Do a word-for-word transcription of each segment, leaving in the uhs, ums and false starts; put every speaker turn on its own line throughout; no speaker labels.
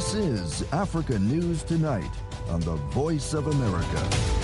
This is Africa News Tonight on the Voice of America.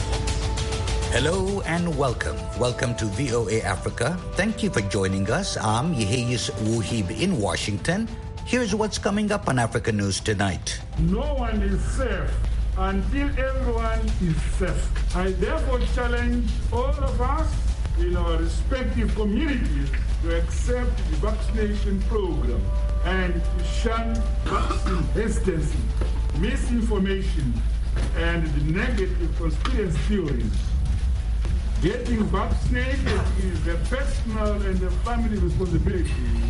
Hello and welcome. Welcome to V O A Africa. Thank you for joining us. I'm Yeheyus Wuhib in Washington. Here's what's coming up on Africa News Tonight.
No one is safe until everyone is safe. I therefore challenge all of us in our respective communities to accept the vaccination program and to shun vaccine hesitancy, misinformation, and the negative conspiracy theories. Getting vaccinated is a personal and a family responsibility,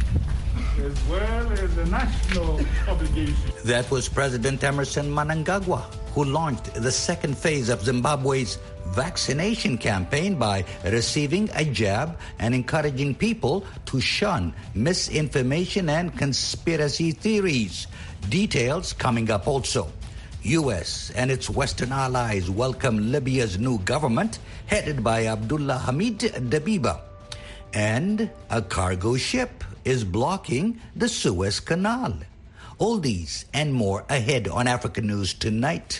as well as a national obligation.
That was President Emmerson Mnangagwa, who launched the second phase of Zimbabwe's vaccination campaign by receiving a jab and encouraging people to shun misinformation and conspiracy theories. Details coming up also. U S and its Western allies welcome Libya's new government, headed by Abdullah Hamid Dbeibah. And a cargo ship is blocking the Suez Canal. All these and more ahead on Africa News Tonight.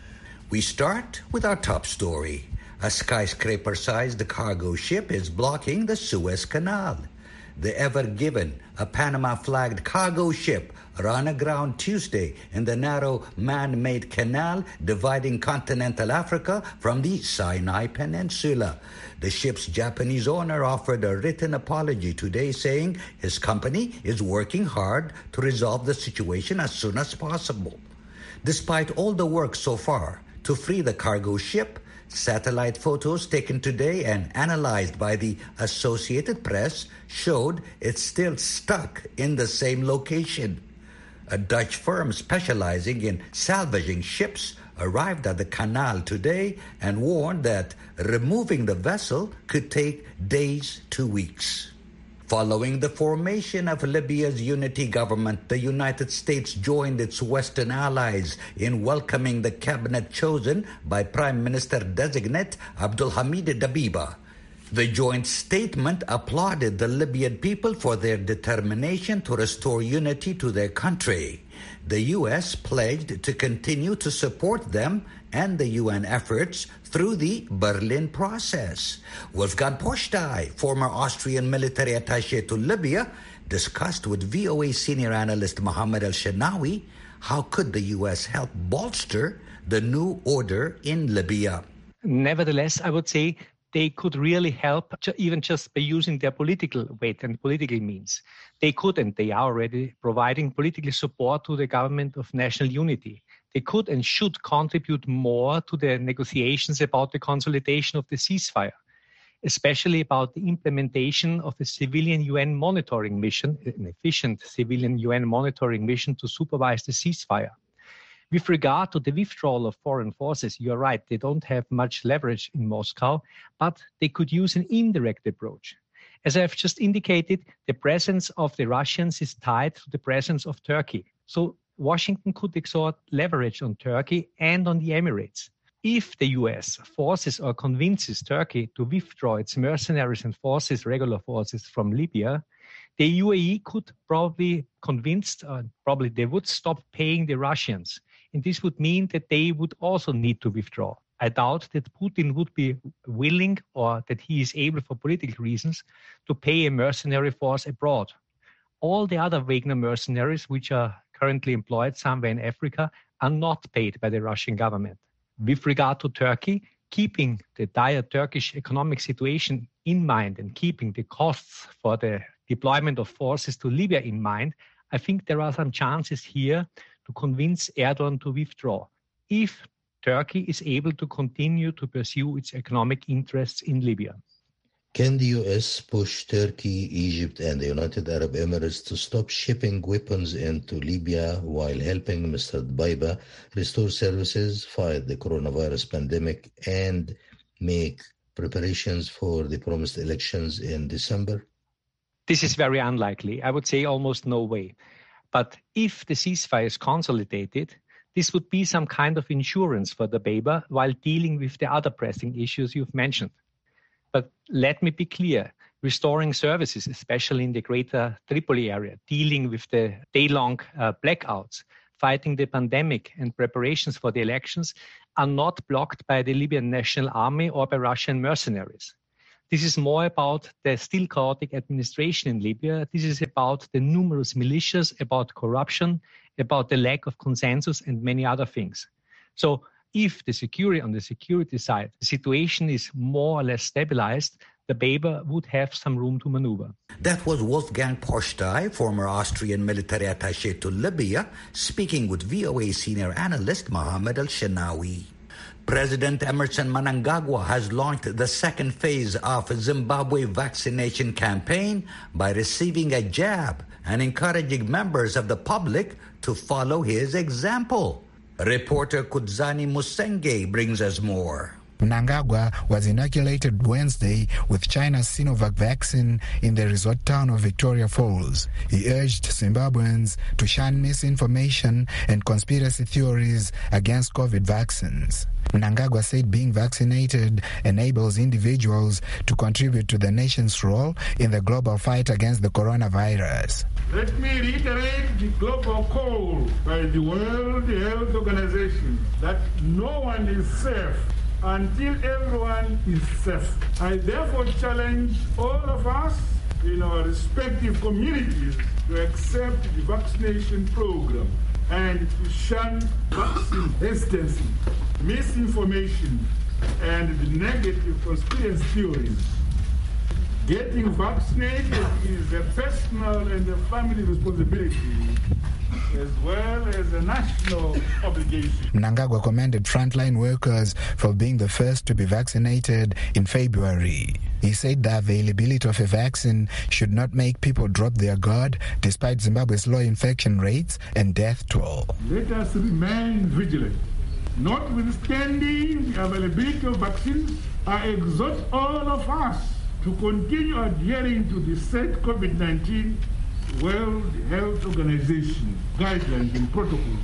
We start with our top story. A skyscraper-sized cargo ship is blocking the Suez Canal. The Ever Given, a Panama-flagged cargo ship, ran aground Tuesday in the narrow man-made canal dividing continental Africa from the Sinai Peninsula. The ship's Japanese owner offered a written apology today, saying his company is working hard to resolve the situation as soon as possible. Despite all the work so far to free the cargo ship, satellite photos taken today and analyzed by the Associated Press showed it's still stuck in the same location. A Dutch firm specializing in salvaging ships arrived at the canal today and warned that removing the vessel could take days to weeks. Following the formation of Libya's unity government, the United States joined its Western allies in welcoming the cabinet chosen by Prime Minister-designate Abdulhamid Dbeibah. The joint statement applauded the Libyan people for their determination to restore unity to their country. The U S pledged to continue to support them and the U N efforts through the Berlin process. Wolfgang Postei, former Austrian military attaché to Libya, discussed with V O A senior analyst Mohammed El-Shenawi how could the U S help bolster the new order in Libya.
Nevertheless, I would say they could really help, even just by using their political weight and political means. They could, and they are already providing political support to the government of national unity. They could and should contribute more to the negotiations about the consolidation of the ceasefire, especially about the implementation of a civilian U N monitoring mission, an efficient civilian U N monitoring mission to supervise the ceasefire. With regard to the withdrawal of foreign forces, you're right, they don't have much leverage in Moscow, but they could use an indirect approach. As I've just indicated, the presence of the Russians is tied to the presence of Turkey. So Washington could exert leverage on Turkey and on the Emirates. If the U S forces or convinces Turkey to withdraw its mercenaries and forces, regular forces from Libya, the U A E could probably convince, uh, probably they would stop paying the Russians. And this would mean that they would also need to withdraw. I doubt that Putin would be willing or that he is able for political reasons to pay a mercenary force abroad. All the other Wagner mercenaries, which are currently employed somewhere in Africa, are not paid by the Russian government. With regard to Turkey, keeping the dire Turkish economic situation in mind and keeping the costs for the deployment of forces to Libya in mind, I think there are some chances here to convince Erdogan to withdraw, if Turkey is able to continue to pursue its economic interests in Libya.
Can the U S push Turkey, Egypt, and the United Arab Emirates to stop shipping weapons into Libya while helping Mister Dbeibah restore services, fight the coronavirus pandemic, and make preparations for the promised elections in December?
This is very unlikely. I would say almost no way. But if the ceasefire is consolidated, this would be some kind of insurance for Dbeibah while dealing with the other pressing issues you've mentioned. But let me be clear, restoring services, especially in the greater Tripoli area, dealing with the day-long uh, blackouts, fighting the pandemic and preparations for the elections are not blocked by the Libyan National Army or by Russian mercenaries. This is more about the still chaotic administration in Libya. This is about the numerous militias, about corruption, about the lack of consensus, and many other things. So if the security on the security side, the situation is more or less stabilized, the Baber would have some room to maneuver.
That was Wolfgang Postai, former Austrian military attaché to Libya, speaking with V O A senior analyst Mohammed Al-Shanawi. President Emerson Mnangagwa has launched the second phase of Zimbabwe vaccination campaign by receiving a jab and encouraging members of the public to follow his example. Reporter Kudzani Musenge brings us more.
Mnangagwa was inoculated Wednesday with China's Sinovac vaccine in the resort town of Victoria Falls. He urged Zimbabweans to shun misinformation and conspiracy theories against COVID vaccines. Mnangagwa said being vaccinated enables individuals to contribute to the nation's role in the global fight against the coronavirus.
Let me reiterate the global call by the World Health Organization that no one is safe until everyone is safe. I therefore challenge all of us in our respective communities to accept the vaccination program and to shun vaccine hesitancy, misinformation, and the negative conspiracy theories. Getting vaccinated is a personal and a family responsibility, as well as a national obligation.
Mnangagwa commended frontline workers for being the first to be vaccinated in February. He said the availability of a vaccine should not make people drop their guard despite Zimbabwe's low infection rates and death toll.
Let us remain vigilant. Notwithstanding the availability of vaccines, I exhort all of us to continue adhering to the said COVID nineteen World Health Organization guidelines and protocols,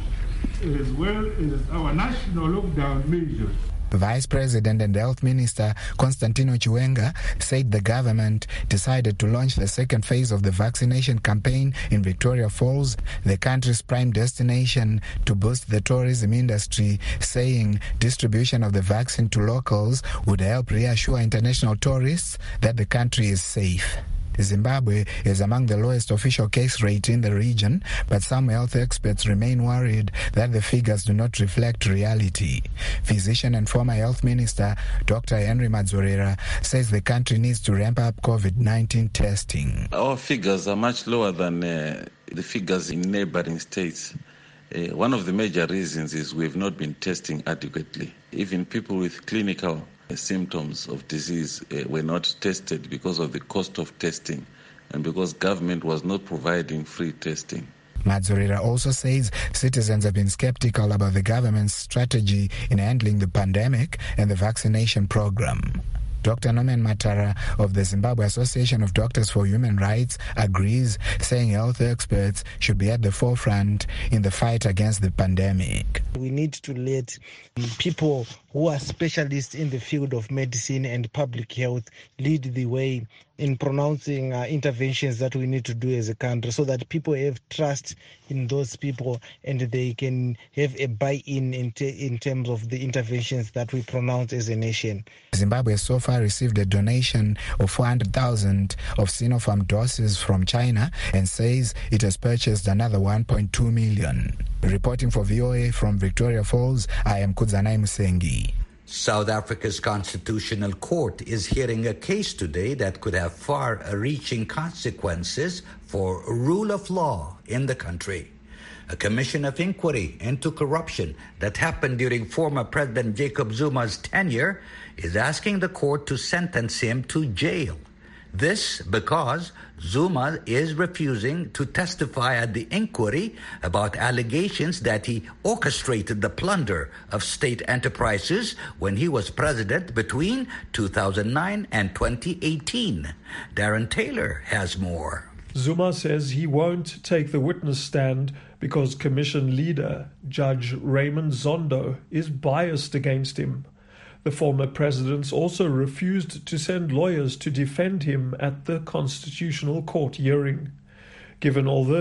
as well as our national lockdown measures.
Vice President and Health Minister Constantino Chiwenga said the government decided to launch the second phase of the vaccination campaign in Victoria Falls, the country's prime destination, to boost the tourism industry, saying distribution of the vaccine to locals would help reassure international tourists that the country is safe. Zimbabwe is among the lowest official case rate in the region, but some health experts remain worried that the figures do not reflect reality. Physician and former health minister Doctor Henry Madzorera says the country needs to ramp up COVID nineteen testing.
Our figures are much lower than uh, the figures in neighboring states. Uh, one of the major reasons is we've not been testing adequately. Even people with clinical symptoms of disease uh, were not tested because of the cost of testing and because government was not providing free testing.
Madzorera also says citizens have been skeptical about the government's strategy in handling the pandemic and the vaccination program. Doctor Norman Matara of the Zimbabwe Association of Doctors for Human Rights agrees, saying health experts should be at the forefront in the fight against the pandemic.
We need to let people who are specialists in the field of medicine and public health lead the way in pronouncing uh, interventions that we need to do as a country, so that people have trust in those people and they can have a buy-in in, t- in terms of the interventions that we pronounce as a nation.
Zimbabwe so far received a donation of four hundred thousand of Sinopharm doses from China and says it has purchased another one point two million. Reporting for V O A from Victoria Falls, I am Kudzanai Musengi.
South Africa's Constitutional Court is hearing a case today that could have far-reaching consequences for rule of law in the country. A commission of inquiry into corruption that happened during former President Jacob Zuma's tenure is asking the court to sentence him to jail. This because Zuma is refusing to testify at the inquiry about allegations that he orchestrated the plunder of state enterprises when he was president between two thousand nine and twenty eighteen. Darren Taylor has more.
Zuma says he won't take the witness stand because Commission leader Judge Raymond Zondo is biased against him. The former president also refused to send lawyers to defend him at the Constitutional Court hearing. Given all this,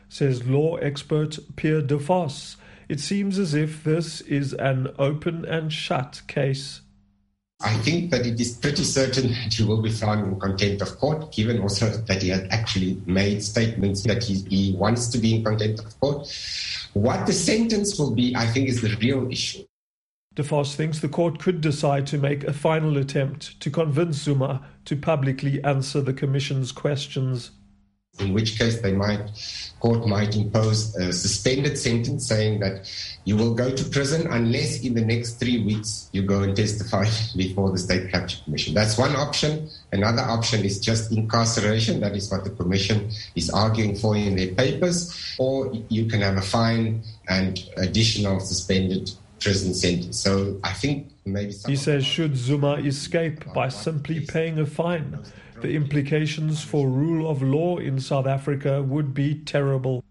says law expert Pierre De Vos. It seems as if this is an open and shut case.
I think that it is pretty certain that he will be found in contempt of court, given also that he has actually made statements that he, he wants to be in contempt of court. What the sentence will be, I think, is the real issue.
De Vos thinks the court could decide to make a final attempt to convince Zuma to publicly answer the Commission's questions.
In which case, they might, court might impose a suspended sentence saying that you will go to prison unless in the next three weeks you go and testify before the State Capture Commission. That's one option. Another option is just incarceration. That is what the Commission is arguing for in their papers. Or you can have a fine and additional suspended prison sentence. So I think maybe...
He says should Zuma escape by simply paying a fine, the implications for rule of law in South Africa would be terrible.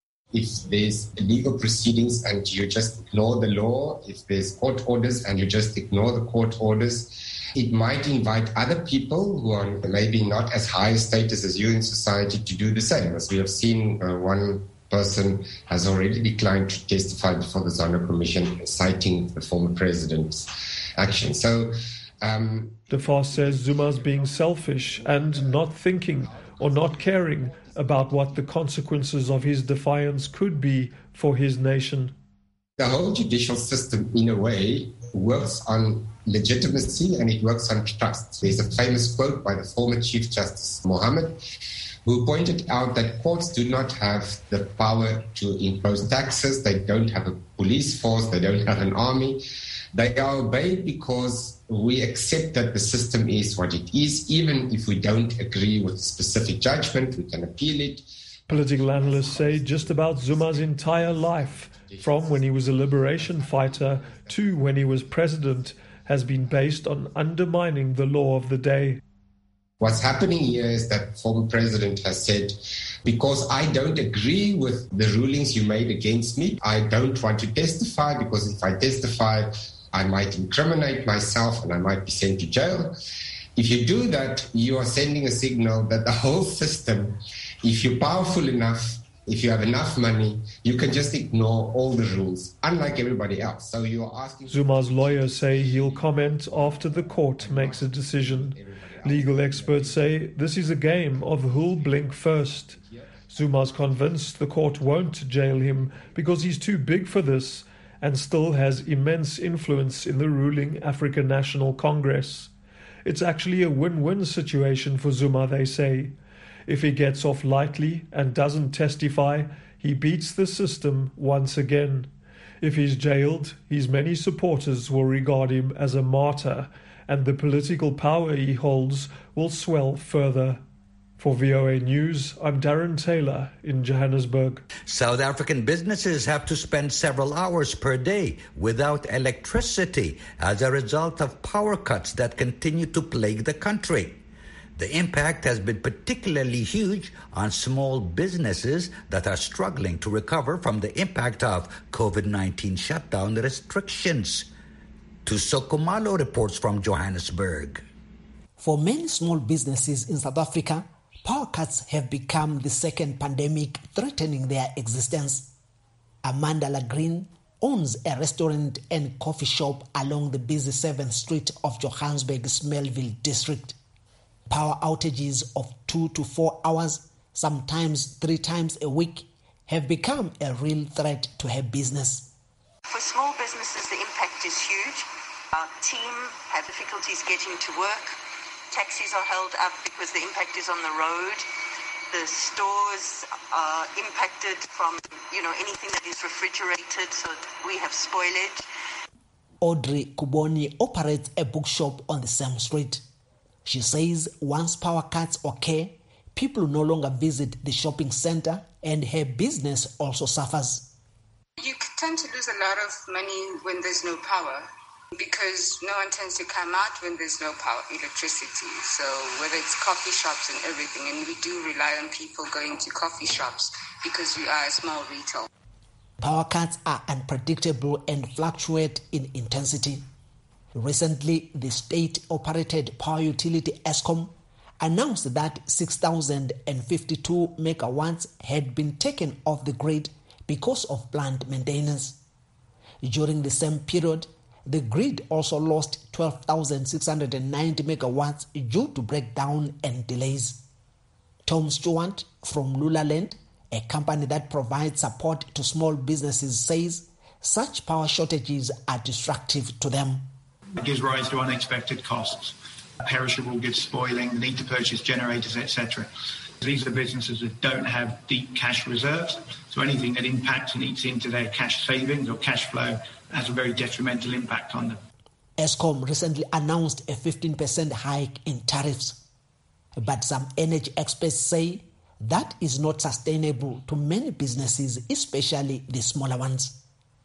If there's legal proceedings and you just ignore the law, if there's court orders and you just ignore the court orders, it might invite other people who are maybe not as high a status as you in society to do the same. As we have seen, uh, one person has already declined to testify before the Zondo Commission, citing the former president's action. So, um,
De Vos says Zuma's being selfish and not thinking or not caring about what the consequences of his defiance could be for his nation.
The whole judicial system, in a way, works on legitimacy and it works on trust. There's a famous quote by the former Chief Justice Mohammed, who pointed out that courts do not have the power to impose taxes. They don't have a police force. They don't have an army. They are obeyed because we accept that the system is what it is. Even if we don't agree with a specific judgment, we can appeal it.
Political analysts say just about Zuma's entire life, from when he was a liberation fighter to when he was president, has been based on undermining the law of the day.
What's happening here is that the former president has said, because I don't agree with the rulings you made against me, I don't want to testify, because if I testify, I might incriminate myself and I might be sent to jail. If you do that, you are sending a signal that the whole system, if you're powerful enough, if you have enough money, you can just ignore all the rules, unlike everybody else. So you are asking...
Zuma's lawyers say he'll comment after the court makes a decision. Legal experts say this is a game of who'll blink first. Zuma's convinced the court won't jail him because he's too big for this and still has immense influence in the ruling African National Congress. It's actually a win-win situation for Zuma, they say. If he gets off lightly and doesn't testify, he beats the system once again. If he's jailed, his many supporters will regard him as a martyr, and the political power he holds will swell further. For V O A News, I'm Darren Taylor in Johannesburg.
South African businesses have to spend several hours per day without electricity as a result of power cuts that continue to plague the country. The impact has been particularly huge on small businesses that are struggling to recover from the impact of COVID nineteen shutdown restrictions. Tusoko Malo reports from Johannesburg.
For many small businesses in South Africa, power cuts have become the second pandemic threatening their existence. Amanda Lagreen owns a restaurant and coffee shop along the busy seventh Street of Johannesburg's Melville district. Power outages of two to four hours, sometimes three times a week, have become a real threat to her business.
For small businesses, the impact is huge. Our team have difficulties getting to work. Taxis are held up because the impact is on the road. The stores are impacted from, you know, anything that is refrigerated, so we have spoilage.
Audrey Kuboni operates a bookshop on the same street. She says once power cuts occur, people no longer visit the shopping center and her business also suffers.
You tend to lose a lot of money when there's no power, because no one tends to come out when there's no power, electricity. So whether it's coffee shops and everything, and we do rely on people going to coffee shops because we are a small retail.
Power cuts are unpredictable and fluctuate in intensity. Recently, the state-operated power utility Eskom announced that six thousand fifty-two megawatts had been taken off the grid because of plant maintenance. During the same period, the grid also lost twelve thousand six hundred ninety megawatts due to breakdown and delays. Tom Stewart from Lulaland, a company that provides support to small businesses, says such power shortages are destructive to them.
It gives rise to unexpected costs. Perishable goods spoiling, the need to purchase generators, et cetera. These are businesses that don't have deep cash reserves, so anything that impacts and eats into their cash savings or cash flow has a very detrimental impact on them.
Eskom recently announced a fifteen percent hike in tariffs, but some energy experts say that is not sustainable to many businesses, especially the smaller ones.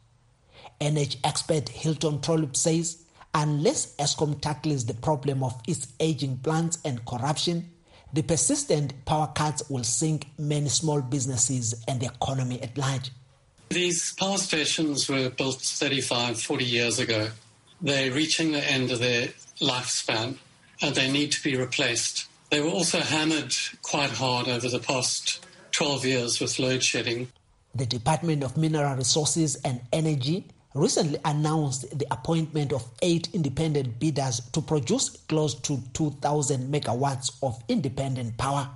Energy expert Hilton Trollope says unless Eskom tackles the problem of its aging plants and corruption, the persistent power cuts will sink many small businesses and the economy at large.
These power stations were built thirty-five, forty years ago. They're reaching the end of their lifespan and they need to be replaced. They were also hammered quite hard over the past twelve years with load shedding.
The Department of Mineral Resources and Energy recently announced the appointment of eight independent bidders to produce close to two thousand megawatts of independent power.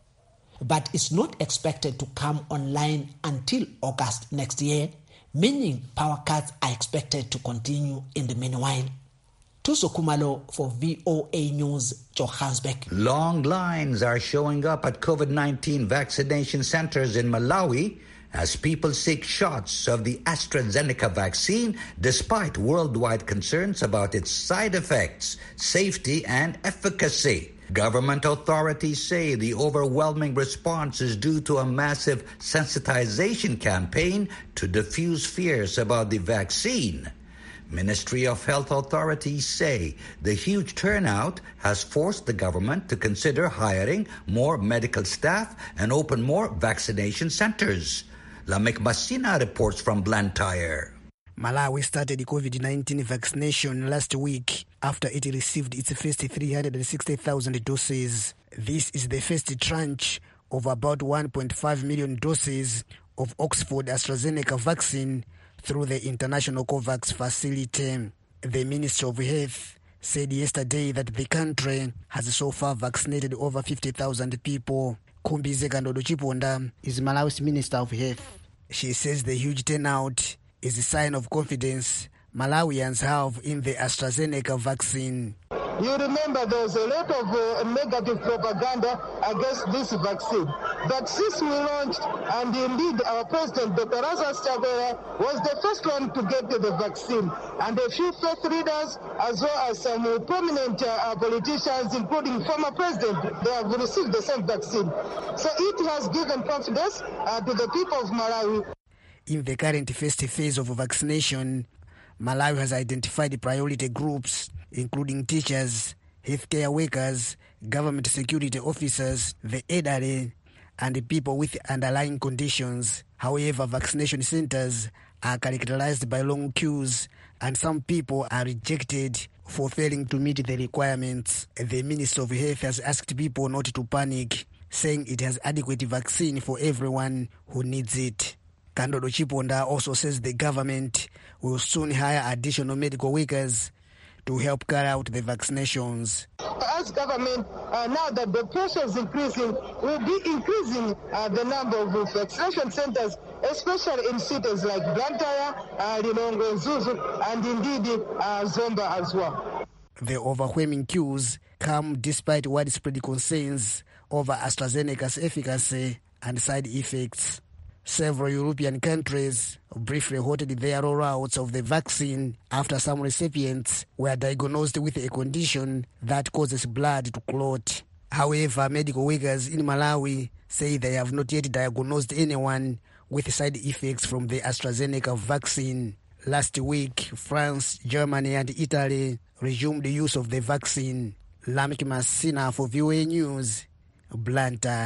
But it's not expected to come online until August next year, meaning power cuts are expected to continue in the meanwhile. Tuso Kumalo for V O A News, Johannesburg.
Long lines are showing up at COVID nineteen vaccination centers in Malawi as people seek shots of the AstraZeneca vaccine despite worldwide concerns about its side effects, safety, and efficacy. Government authorities say the overwhelming response is due to a massive sensitization campaign to diffuse fears about the vaccine. Ministry of Health authorities say the huge turnout has forced the government to consider hiring more medical staff and open more vaccination centers. Lamek Masina reports from Blantyre.
Malawi started COVID nineteen vaccination last week after it received its first three hundred sixty thousand doses. This is the first tranche of about one point five million doses of Oxford AstraZeneca vaccine through the International COVAX facility. The Minister of Health said yesterday that the country has so far vaccinated over fifty thousand people. Kumbize Kandodo Chiponda is Malawi's Minister of Health. She says the huge turnout is a sign of confidence Malawians have in the AstraZeneca vaccine.
You remember there was a lot of uh, negative propaganda against this vaccine. But since we launched, and indeed our president, Doctor Lazarus Chakwera, was the first one to get the vaccine. And a few faith leaders, as well as some uh, prominent uh, politicians, including former president, they have received the same vaccine. So it has given confidence uh, to the people of Malawi.
In the current first phase of vaccination, Malawi has identified priority groups, including teachers, healthcare workers, government security officers, the elderly, and people with underlying conditions. However, vaccination centers are characterized by long queues, and some people are rejected for failing to meet the requirements. The Minister of Health has asked people not to panic, saying it has adequate vaccine for everyone who needs it. Kandodo Chiponda also says the government will soon hire additional medical workers to help carry out the vaccinations.
As government, uh, now that the pressure is increasing, we'll be increasing uh, the number of vaccination centers, especially in cities like Blantyre, uh, Lilongwe, Zuzu, and indeed uh, Zomba as well.
The overwhelming queues come despite widespread concerns over AstraZeneca's efficacy and side effects. Several European countries briefly halted their rollouts of the vaccine after some recipients were diagnosed with a condition that causes blood to clot. However, medical workers in Malawi say they have not yet diagnosed anyone with side effects from the AstraZeneca vaccine. Last week, France, Germany, and Italy resumed the use of the vaccine. Lamek Masina for V O A News, Blantyre.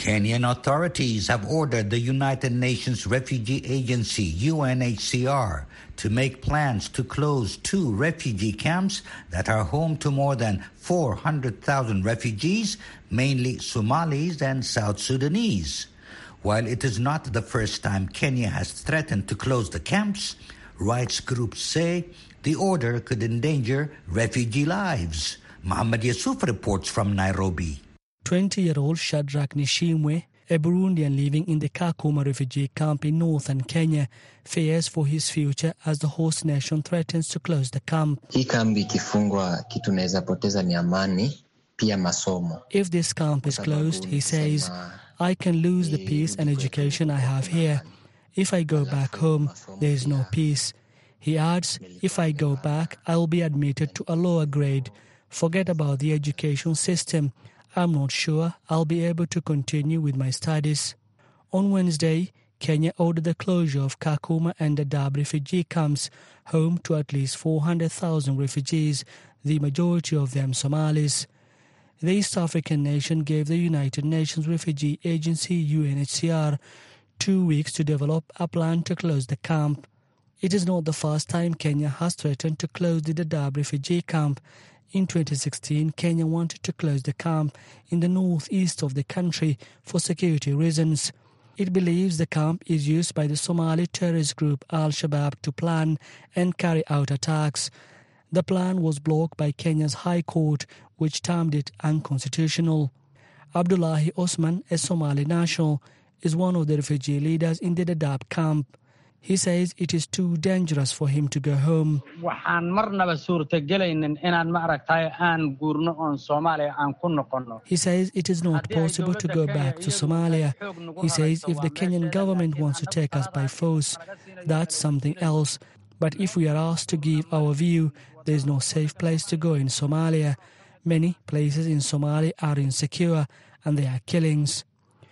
Kenyan authorities have ordered the United Nations Refugee Agency, U N H C R, to make plans to close two refugee camps that are home to more than four hundred thousand refugees, mainly Somalis and South Sudanese. While it is not the first time Kenya has threatened to close the camps, rights groups say the order could endanger refugee lives. Muhammad Yusuf reports from Nairobi.
twenty-year-old Shadrach Nishimwe, a Burundian living in the Kakuma refugee camp in northern Kenya, fears for his future as the host nation threatens to close the camp.
Hii kambi ikifungwa, kitu naweza poteza ni amani, pia masomo.
If this camp is closed, he says, I can lose the peace and education I have here. If I go back home, there is no peace. He adds, if I go back, I will be admitted to a lower grade. Forget about the education system. I'm not sure I'll be able to continue with my studies. On Wednesday, Kenya ordered the closure of Kakuma and Dadaab refugee camps, home to at least four hundred thousand refugees, the majority of them Somalis. The East African nation gave the United Nations Refugee Agency, U N H C R, two weeks to develop a plan to close the camp. It is not the first time Kenya has threatened to close the Dadaab refugee camp. In twenty sixteen, Kenya wanted to close the camp in the northeast of the country for security reasons. It believes the camp is used by the Somali terrorist group Al-Shabaab to plan and carry out attacks. The plan was blocked by Kenya's High Court, which termed it unconstitutional. Abdullahi Osman, a Somali national, is one of the refugee leaders in the Dadaab camp. He says it is too dangerous for him to go home. He says it is not possible to go back to Somalia. He says if the Kenyan government wants to take us by force, that's something else. But if we are asked to give our view, there is no safe place to go in Somalia. Many places in Somalia are insecure and there are killings.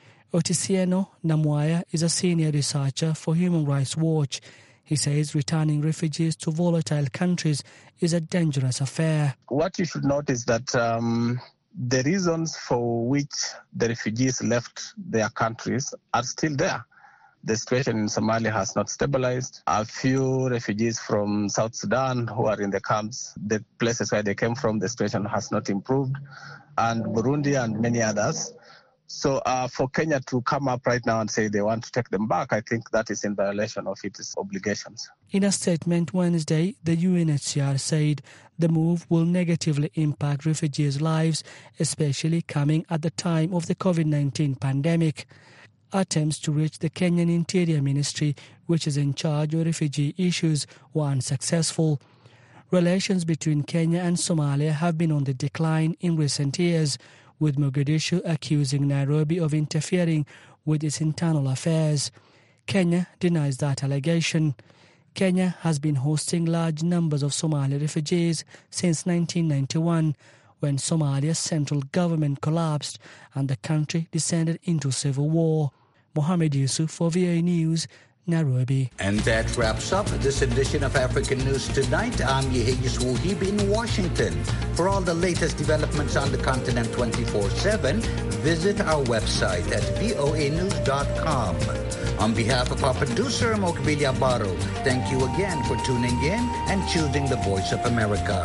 Otisieno Namwaya is a senior researcher for Human Rights Watch. He says returning refugees to volatile countries is a dangerous affair.
What you should note is that um, the reasons for which the refugees left their countries are still there. The situation in Somalia has not stabilized. A few refugees from South Sudan who are in the camps, the places where they came from, the situation has not improved. And Burundi and many others. So uh, for Kenya to come up right now and say they want to take them back, I think that is in violation of its obligations.
In a statement Wednesday, the U N H C R said the move will negatively impact refugees' lives, especially coming at the time of the COVID nineteen pandemic. Attempts to reach the Kenyan Interior Ministry, which is in charge of refugee issues, were unsuccessful. Relations between Kenya and Somalia have been on the decline in recent years, with Mogadishu accusing Nairobi of interfering with its internal affairs. Kenya denies that allegation. Kenya has been hosting large numbers of Somali refugees since nineteen ninety-one, when Somalia's central government collapsed and the country descended into civil war. Mohammed Yusuf for V O A News, Nairobi.
And that wraps up this edition of African News Tonight. I'm Yehiyas Wuhib in Washington. For all the latest developments on the continent twenty-four seven, visit our website at voa news dot com. On behalf of our producer, Mokbilia Baro, thank you again for tuning in and choosing the Voice of America.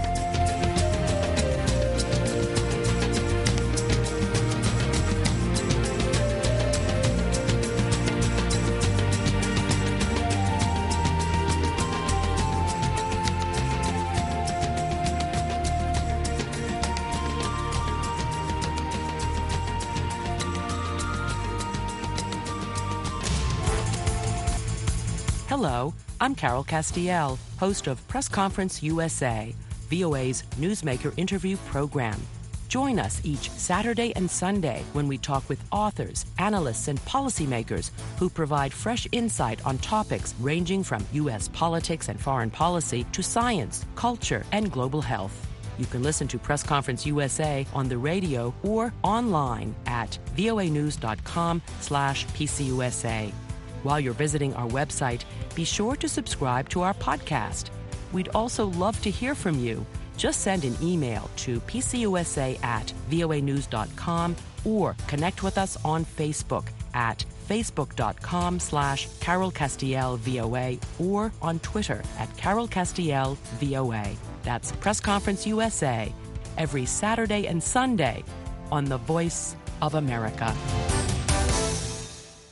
Hello, I'm Carol Castiel, host of Press Conference U S A, V O A's newsmaker interview program. Join us each Saturday and Sunday when we talk with authors, analysts, and policymakers who provide fresh insight on topics ranging from U S politics and foreign policy to science, culture, and global health. You can listen to Press Conference U S A on the radio or online at voa news dot com slash P C U S A. While you're visiting our website, be sure to subscribe to our podcast. We'd also love to hear from you. Just send an email to p c u s a at voa news dot com or connect with us on Facebook at facebook.com slash Carol Castiel VOA or on Twitter at Carol Castiel VOA. That's Press Conference U S A every Saturday and Sunday on the Voice of America.